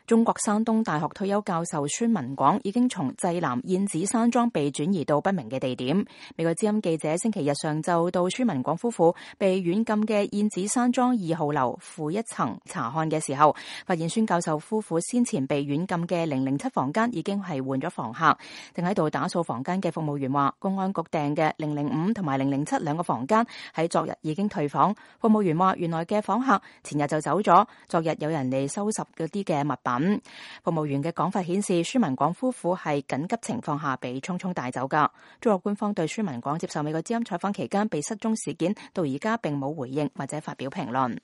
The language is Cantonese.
中國山東大學退休教授孫文廣已經從濟南燕子山莊被轉移到不明嘅地點。美國之音記者星期日上晝到孫文廣夫婦被軟禁嘅燕子山莊2號樓負一層查看嘅時候，發現孫教授夫婦先前被軟禁嘅007房間已經係換咗房客。正喺度打掃房間嘅服務員話，公安局訂嘅005同埋007兩個房間喺昨日已經退房。服務員話，原來嘅房客前日就走咗，昨日有人嚟收拾嗰啲嘅物品。服務員嘅講法顯示，孫文廣夫婦係緊急情況下被匆匆帶走㗎。中國官方對孫文廣接受美國之音採訪期間被失蹤事件到而家並冇回應或者發表評論。